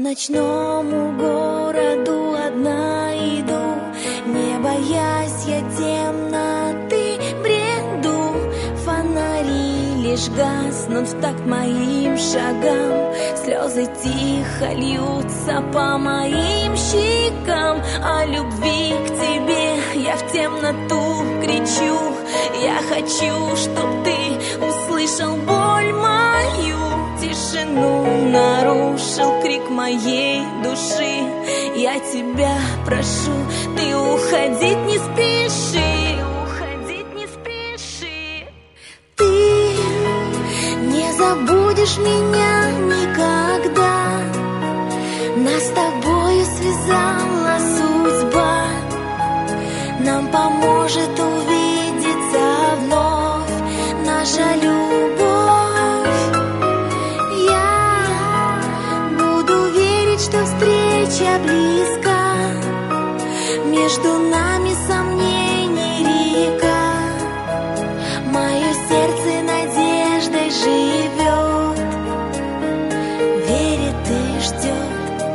ночному городу одна иду, не боясь я темноты, бреду. Фонари лишь гаснут в такт моим шагам, слезы тихо льются по моим щекам. О любви к тебе я в темноту кричу, я хочу, чтоб ты услышал боль мою. Тишину нарушил крик моей души, я тебя прошу, ты уходить не спеши, уходить не спеши. Ты не забудешь меня никогда, нас с тобою связала судьба, нам поможет увидеться вновь наша любовь. Что встреча близка, между нами сомнений река, мое сердце надеждой живет, верит и ждет.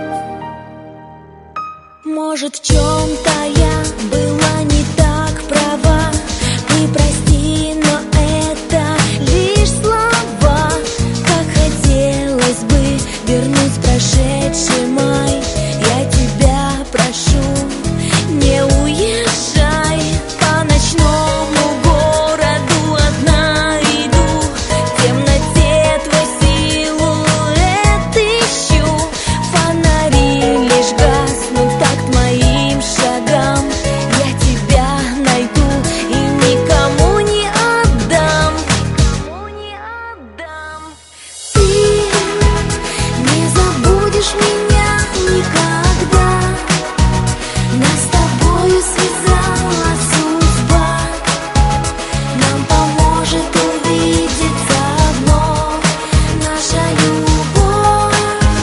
Может, в чем-то я была не так права, ты прости, но это лишь слова. Как хотелось бы вернуть прошедший май, я тебя прошу, не уезжай. По ночному городу одна иду, в темноте твой силуэт ищу. Фонари лишь гаснут в такт моим шагам, я тебя найду и никому не отдам, никому не отдам. Ты не забудешь меня никогда, нас с тобою связала судьба, нам поможет увидеться вновь наша любовь.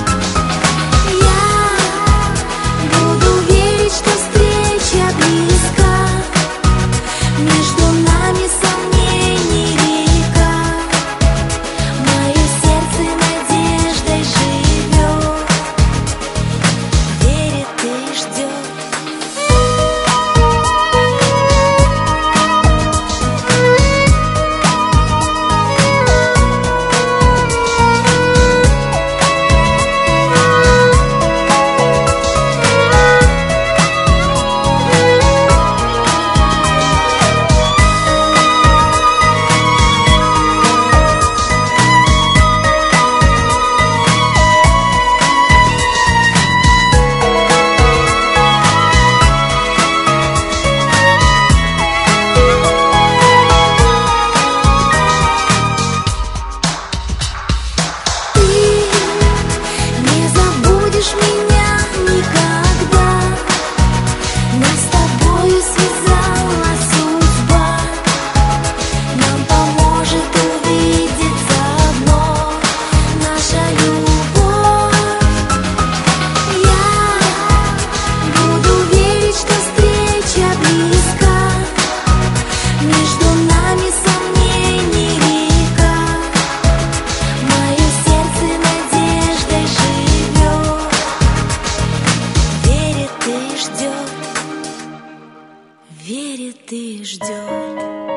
Я буду верить, что встреча близка, между нами сомнений река, мое сердце надеждой живет, верит и ждет. Не забудешь меня никогда, нас с тобою связала судьба, нам поможет увидеться вновь наша любовь. Я буду верить, что встреча близка, между нами сомнений река, мое сердце надеждой живет, верит и ждет, верит и ждет.